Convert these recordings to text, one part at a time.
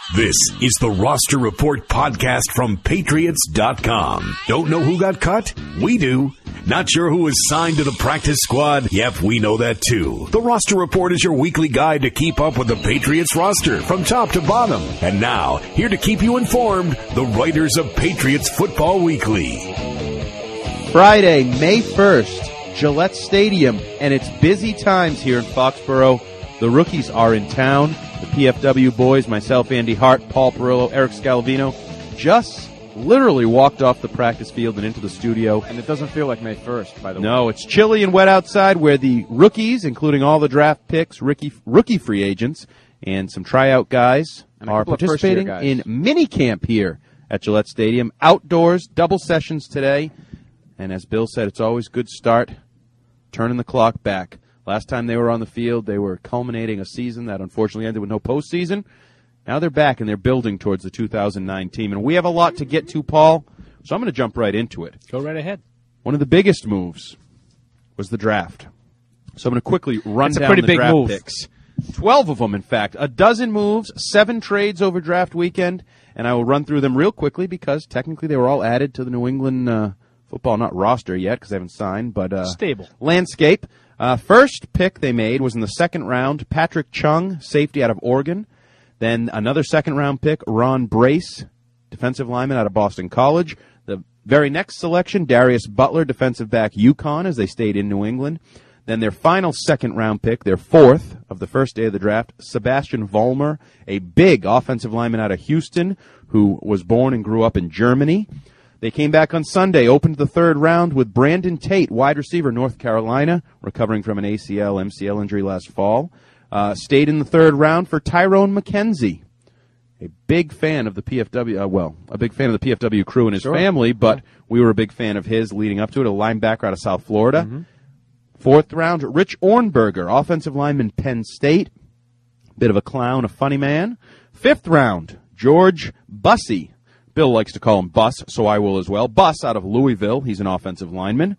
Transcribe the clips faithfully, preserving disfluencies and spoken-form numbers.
This is the Roster Report podcast from Patriots dot com. Don't know who got cut? We do. Not sure who was signed to the practice squad? Yep, we know that too. The Roster Report is your weekly guide to keep up with the Patriots roster from top to bottom. And now, here to keep you informed, the writers of Patriots Football Weekly. Friday, May first, Gillette Stadium, and it's busy times here in Foxborough. The rookies are in town. The P F W boys, myself, Andy Hart, Paul Perillo, Eric Scalavino, just literally walked off the practice field and into the studio. And it doesn't feel like May first, by the way. No, it's chilly and wet outside where the rookies, including all the draft picks, rookie, rookie free agents, and some tryout guys are participating guys. in mini camp here at Gillette Stadium. Outdoors, double sessions today. And as Bill said, it's always a good start, turning the clock back. Last time they were on the field, they were culminating a season that unfortunately ended with no postseason. Now they're back, and they're building towards the two thousand nine team. And we have a lot to get to, Paul, so I'm going to jump right into it. Go right ahead. One of the biggest moves was the draft. So I'm going to quickly run That's down a pretty the big draft move. picks. Twelve of them, in fact. A dozen moves, seven trades over draft weekend, and I will run through them real quickly because technically they were all added to the New England uh, football, not roster yet because they haven't signed, but uh, stable landscape. Uh, first pick they made was in the second round, Patrick Chung, safety out of Oregon. Then another second-round pick, Ron Brace, defensive lineman out of Boston College. The very next selection, Darius Butler, defensive back, UConn, as they stayed in New England. Then their final second-round pick, their fourth of the first day of the draft, Sebastian Vollmer, a big offensive lineman out of Houston who was born and grew up in Germany. They came back on Sunday, opened the third round with Brandon Tate, wide receiver, North Carolina, recovering from an A C L, M C L injury last fall. Uh, stayed in the third round for Tyrone McKenzie, a big fan of the P F W, uh, well, a big fan of the P F W crew and his sure. family, but we were a big fan of his leading up to it, a linebacker out of South Florida. Mm-hmm. Fourth round, Rich Ornberger, offensive lineman, Penn State. Bit of a clown, a funny man. Fifth round, George Bussey. Bill likes to call him Bus, so I will as well. Bus out of Louisville. He's an offensive lineman.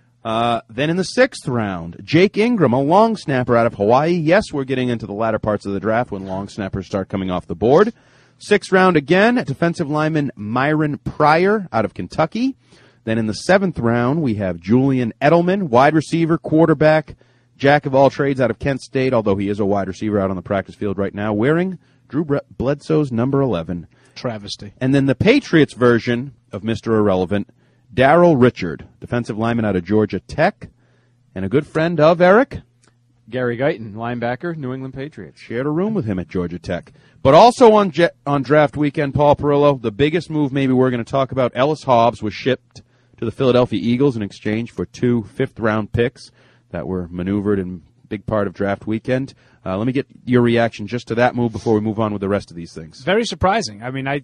Uh, then in the sixth round, Jake Ingram, a long snapper out of Hawaii. Yes, we're getting into the latter parts of the draft when long snappers start coming off the board. Sixth round again, defensive lineman Myron Pryor out of Kentucky. Then in the seventh round, we have Julian Edelman, wide receiver, quarterback, jack of all trades out of Kent State, although he is a wide receiver out on the practice field right now, wearing Drew Bledsoe's number eleven. Travesty. And then the Patriots version of Mister Irrelevant, Darrell Richard, defensive lineman out of Georgia Tech, and a good friend of Eric. Gary Guyton, linebacker, New England Patriots. Shared a room with him at Georgia Tech. But also on je- on draft weekend, Paul Perillo, the biggest move maybe we're going to talk about, Ellis Hobbs was shipped to the Philadelphia Eagles in exchange for two fifth-round picks that were maneuvered in big part of draft weekend. Uh, let me get your reaction just to that move before we move on with the rest of these things. Very surprising. I mean, I,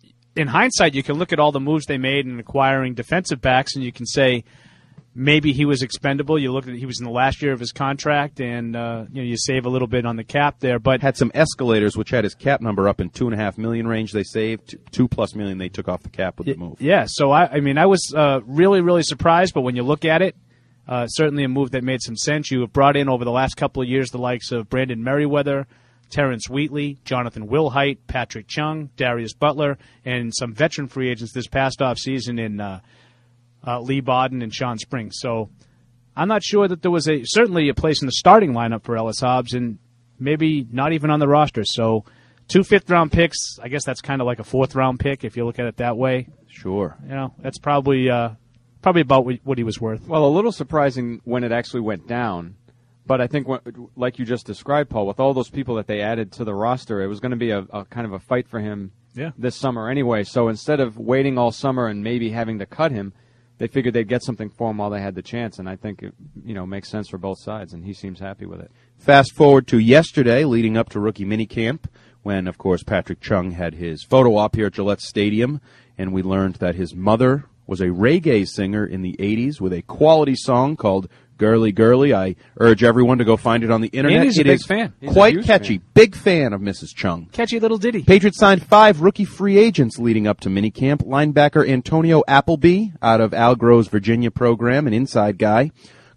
in hindsight, you can look at all the moves they made in acquiring defensive backs, and you can say maybe he was expendable. You look at he was in the last year of his contract, and uh, you know you save a little bit on the cap there. But had some escalators, which had his cap number up in two and a half million range. They saved two, two plus million. They took off the cap with the move. Yeah. So I, I mean, I was uh, really, really surprised. But when you look at it. Uh, certainly a move that made some sense. You have brought in over the last couple of years the likes of Brandon Merriweather, Terrence Wheatley, Jonathan Wilhite, Patrick Chung, Darius Butler, and some veteran free agents this past offseason in uh, uh, Lee Bodden and Sean Springs. So I'm not sure that there was a certainly a place in the starting lineup for Ellis Hobbs and maybe not even on the roster. So two fifth-round picks, I guess that's kind of like a fourth-round pick if you look at it that way. Sure. You know, that's probably uh, – Probably about what he was worth. Well, a little surprising when it actually went down. But I think, what, like you just described, Paul, with all those people that they added to the roster, it was going to be a, a kind of a fight for him yeah. this summer anyway. So instead of waiting all summer and maybe having to cut him, they figured they'd get something for him while they had the chance. And I think it you know makes sense for both sides, and he seems happy with it. Fast forward to yesterday, leading up to rookie minicamp, when, of course, Patrick Chung had his photo op here at Gillette Stadium, and we learned that his mother was a reggae singer in the eighties with a quality song called Girly Girly. I urge everyone to go find it on the internet. Andy's a it big is fan. He's quite catchy. Fan. Big fan of Missus Chung. Catchy little ditty. Patriots signed five rookie free agents leading up to minicamp. Linebacker Antonio Appleby out of Al Grove's Virginia program, an inside guy.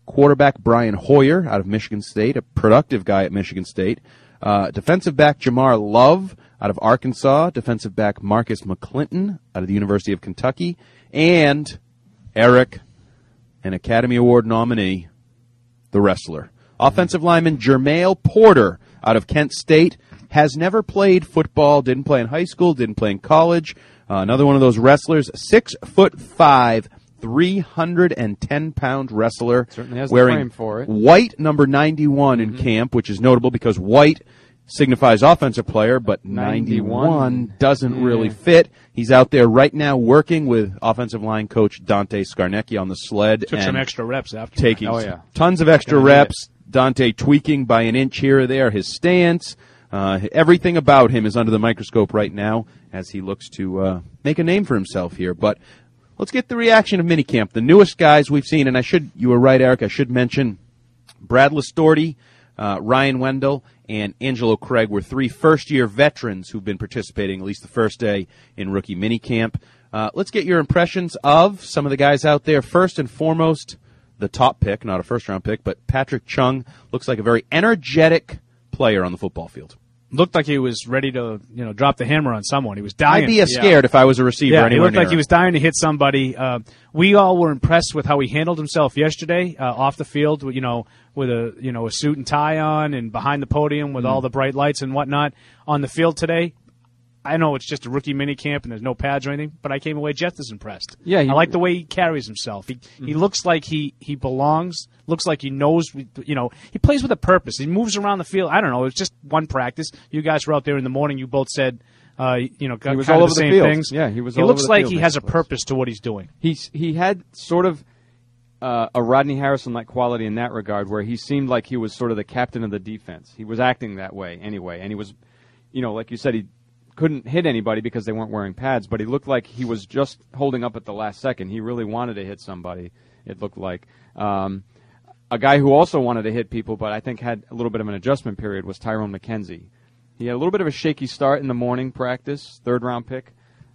quarterback Brian Hoyer out of Michigan State, a productive guy at Michigan State. Uh, defensive back Jamar Love out of Arkansas. Defensive back Marcus McClinton out of the University of Kentucky. And Eric, an Academy Award nominee, the wrestler. Offensive lineman Jermail Porter out of Kent State. Has never played football, didn't play in high school, didn't play in college. Uh, another one of those wrestlers, six foot five, three hundred ten pound wrestler. Certainly has the wearing frame for it. white number ninety-one mm-hmm. in camp, which is notable because white signifies offensive player, but ninety-one, ninety-one doesn't yeah. really fit. He's out there right now working with offensive line coach Dante Scarnecchia on the sled. Took and some extra reps after. Taking oh, yeah. tons of extra reps. Dante tweaking by an inch here or there his stance. Uh, everything about him is under the microscope right now as he looks to uh, make a name for himself here. But let's get the reaction of minicamp. The newest guys we've seen, and I should, you were right, Eric, I should mention Brad Listorti, uh, Ryan Wendell, and Angelo Craig were three first-year veterans who've been participating at least the first day in rookie minicamp. Uh, let's get your impressions of some of the guys out there. First and foremost, the top pick, not a first-round pick, but Patrick Chung looks like a very energetic player on the football field. Looked like he was ready to, you know, drop the hammer on someone. He was dying. I'd be as scared yeah. if I was a receiver yeah, anywhere he looked near like he was dying to hit somebody. Uh, we all were impressed with how he handled himself yesterday uh, off the field, you know, with a, you know, a suit and tie on and behind the podium with mm. all the bright lights and whatnot. On the field today, I know it's just a rookie minicamp and there's no pads or anything, but I came away just as impressed. Yeah, he, I like the way he carries himself. He mm-hmm. he looks like he, he belongs, looks like he knows, you know, he plays with a purpose. He moves around the field. I don't know, it's just one practice. You guys were out there in the morning. You both said, uh, you know, he was kind all of over the same the field. things. Yeah, he was He all looks over the like field, he has a basically. purpose to what he's doing. He's He had sort of uh, a Rodney Harrison-like quality in that regard where he seemed like he was sort of the captain of the defense. He was acting that way anyway, and he was, you know, like you said, he couldn't hit anybody because they weren't wearing pads, but he looked like he was just holding up at the last second. He really wanted to hit somebody, it looked like. Um, a guy who also wanted to hit people, but I think had a little bit of an adjustment period, was Tyrone McKenzie. He had a little bit of a shaky start in the morning practice, third-round pick,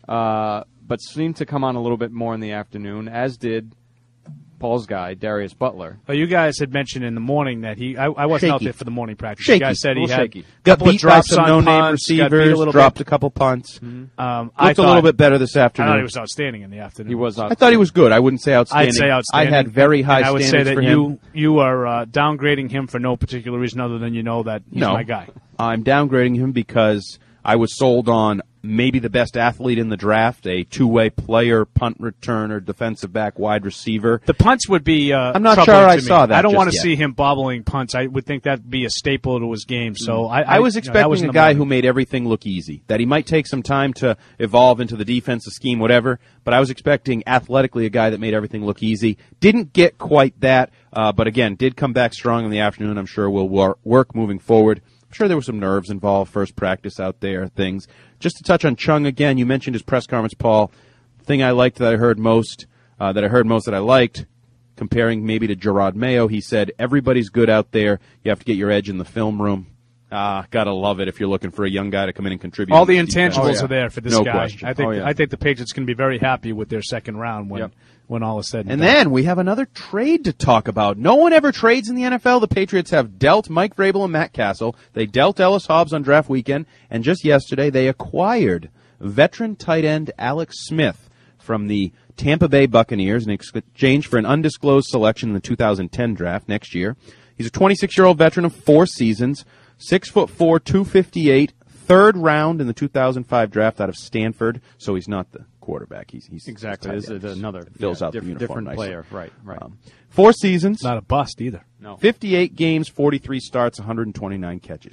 uh, but seemed to come on a little bit more in the afternoon, as did Paul's guy, Darius Butler. Well, you guys had mentioned in the morning that he. I, I wasn't shaky. out there for the morning practice. Shaky. You guys said he a had shaky. a got couple beat of drops by some on no-name punts, got beat receivers, a little dropped bit. a couple punts. Mm-hmm. Um, I Looked thought, a little bit better this I afternoon. thought he was outstanding in the afternoon. He was. I thought he was good. I wouldn't say outstanding. I'd say outstanding. I had very high and I would standards say that for you him. you are uh, downgrading him for no particular reason other than you know that he's no, my guy. I'm downgrading him because I was sold on maybe the best athlete in the draft, a two-way player, punt returner, defensive back, wide receiver. The punts would be. Uh, I'm not troubling sure to I me. saw that I don't just want to yet. see him bobbling punts. I would think that'd be a staple to his game. So I, I, I was you know, expecting that was in a the guy morning. who made everything look easy. That he might take some time to evolve into the defensive scheme, whatever. But I was expecting athletically a guy that made everything look easy. Didn't get quite that, uh, but again, did come back strong in the afternoon. I'm sure will wor- work moving forward. I'm sure there were some nerves involved, first practice out there, things. Just to touch on Chung again, you mentioned his press conference, Paul. Thing I liked that I heard most, uh, that I heard most that I liked, comparing maybe to Gerard Mayo, he said, everybody's good out there. You have to get your edge in the film room. Ah, gotta love it if you're looking for a young guy to come in and contribute. All the to defense. intangibles Oh, yeah. are there for this No guy. question. I think Oh, yeah. I think the Patriots can be very happy with their second round when Yep. when all is said and, And done. then we have another trade to talk about. No one ever trades in the N F L. The Patriots have dealt Mike Vrabel and Matt Castle. They dealt Ellis Hobbs on draft weekend. And just yesterday, they acquired veteran tight end Alex Smith from the Tampa Bay Buccaneers in exchange for an undisclosed selection in the two thousand ten draft next year. He's a twenty-six-year-old veteran of four seasons, six foot four, two fifty-eight, third round in the two thousand five draft out of Stanford. So he's not the quarterback. He's, he's Exactly. tight This end. is another fills yeah, out the diff- uniform different nicely. player. Right, right. Um, four seasons, not a bust either. no. fifty-eight games, forty-three starts, one hundred twenty-nine catches.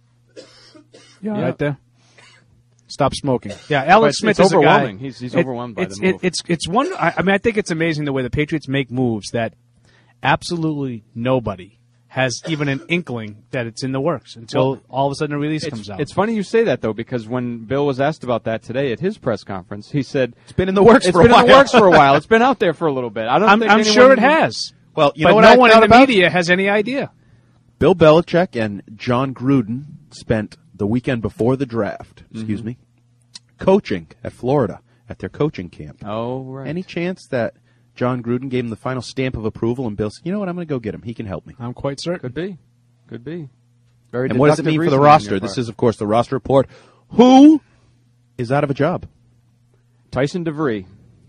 Yeah, Yeah. right there. Stop smoking. Yeah, But Alex it's- Smith it's is a guy. overwhelming. He's- he's it- overwhelmed by it's, the move. It, it's it's one. I, I mean, I think it's amazing the way the Patriots make moves that absolutely nobody has even an inkling that it's in the works until Well, all of a sudden a release It's, comes out. it's funny you say that, though, because when Bill was asked about that today at his press conference, he said, It's been in the works it's for been a while. in the works for a while. It's been out there for a little bit. I don't I'm, think I'm anyone sure it even- has. Well, you but know what no I one thought in the about? media has any idea. Bill Belichick and John Gruden spent the weekend before the draft, excuse me, coaching at Florida at their coaching camp. Oh, right. Any chance that John Gruden gave him the final stamp of approval, and Bill said, you know what, I'm going to go get him. He can help me. I'm quite certain. Could be. Could be. Very And what does it deductive mean for the reasoning on roster? your This part. is, of course, the roster report. Who is out of a job? Tyson DeVries.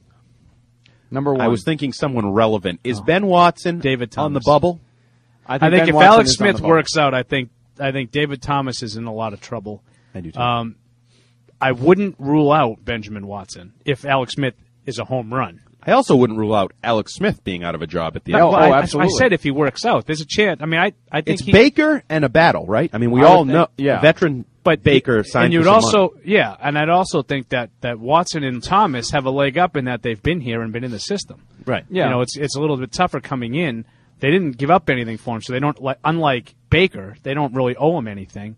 Number one. I was thinking someone relevant. Is Ben Watson David on the Thomas. bubble? I think, I think Ben if Watson Alex is on Smith the bubble. works out, I think I think David Thomas is in a lot of trouble. I do too. Um, I wouldn't rule out Benjamin Watson if Alex Smith is a home run. I also wouldn't rule out Alex Smith being out of a job at the No, end. oh, I, I- absolutely. I said if he works out, there's a chance. I mean, I I think It's he, Baker and a battle, right? I mean, we I would all think- know yeah. veteran but Baker signed and you'd for some also money. yeah, and I'd also think that that Watson and Thomas have a leg up in that they've been here and been in the system. Right. Yeah. You know, it's it's a little bit tougher coming in. They didn't give up anything for him, so they don't like. Unlike Baker, they don't really owe him anything.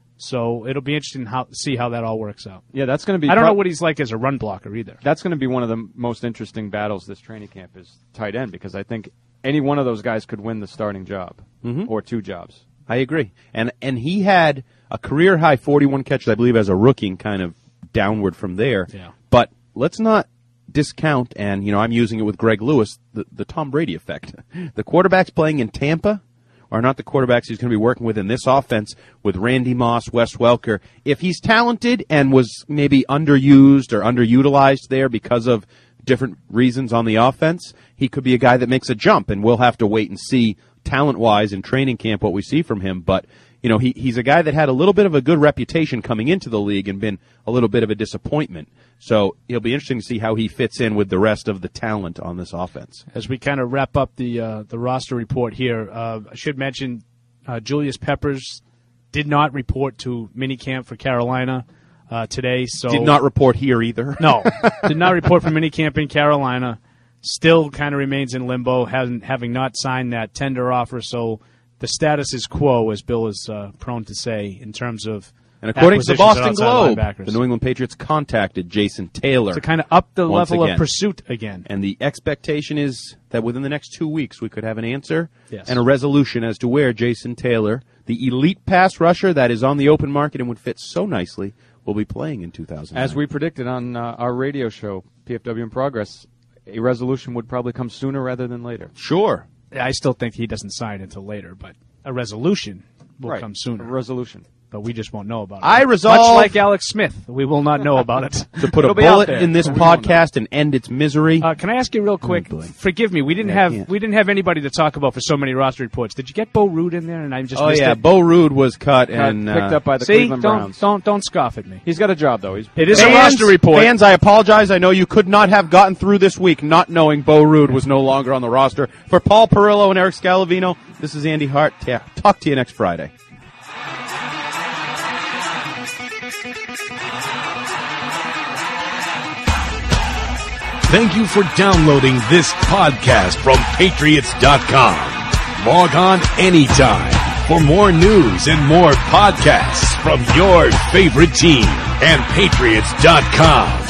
So it'll be interesting how see how that all works out. Yeah, that's going to be. I don't prob- know what he's like as a run blocker either. That's going to be one of the most interesting battles this training camp is tight end because I think any one of those guys could win the starting job Mm-hmm. or two jobs. I agree. And and he had a career high forty-one catches, I believe, as a rookie, and kind of downward from there. Yeah. But let's not discount, and you know, I'm using it with Greg Lewis, the, the Tom Brady effect. The quarterbacks playing in Tampa are not the quarterbacks he's going to be working with in this offense with Randy Moss, Wes Welker. If he's talented and was maybe underused or underutilized there because of different reasons on the offense, he could be a guy that makes a jump, and we'll have to wait and see talent-wise in training camp what we see from him. But, you know, he, he's a guy that had a little bit of a good reputation coming into the league and been a little bit of a disappointment. So it'll be interesting to see how he fits in with the rest of the talent on this offense. As we kind of wrap up the uh, the roster report here, uh, I should mention uh, Julius Peppers did not report to minicamp for Carolina uh, today. So Did not report here either. no, did not report for minicamp in Carolina. Still kind of remains in limbo, having having not signed that tender offer. So the status is quo, as Bill is uh, prone to say, in terms of. And according to the acquisitions Boston at outside Globe, linebackers. the New England Patriots contacted Jason Taylor. to kind of up the Once level again. of pursuit again. And the expectation is that within the next two weeks we could have an answer Yes. and a resolution as to where Jason Taylor, the elite pass rusher that is on the open market and would fit so nicely, will be playing in two thousand nine. As we predicted on uh, our radio show, P F W in Progress, a resolution would probably come sooner rather than later. Sure. I still think he doesn't sign until later, but a resolution will right. come A sooner. resolution. But we just won't know about it. I resolve- Much like Alex Smith, we will not know about it. To put a It'll be out bullet there. in this We don't podcast and end its misery. Uh, can I ask you real quick? boy. Forgive me, we didn't Yeah, I have can't. we didn't have anybody to talk about for so many roster reports. Did you get Bo Rude in there? And I just oh missed yeah, it. Bo Rude was cut, Got and picked uh, up by the See, Cleveland don't Browns. don't don't scoff at me. He's got a job though. He's It is a fans, roster report. Fans, I apologize. I know you could not have gotten through this week not knowing Bo Rude was no longer on the roster. For Paul Perillo and Eric Scalavino, this is Andy Hart. Ta- Talk to you next Friday. Thank you for downloading this podcast from Patriots dot com. Log on anytime for more news and more podcasts from your favorite team and Patriots dot com.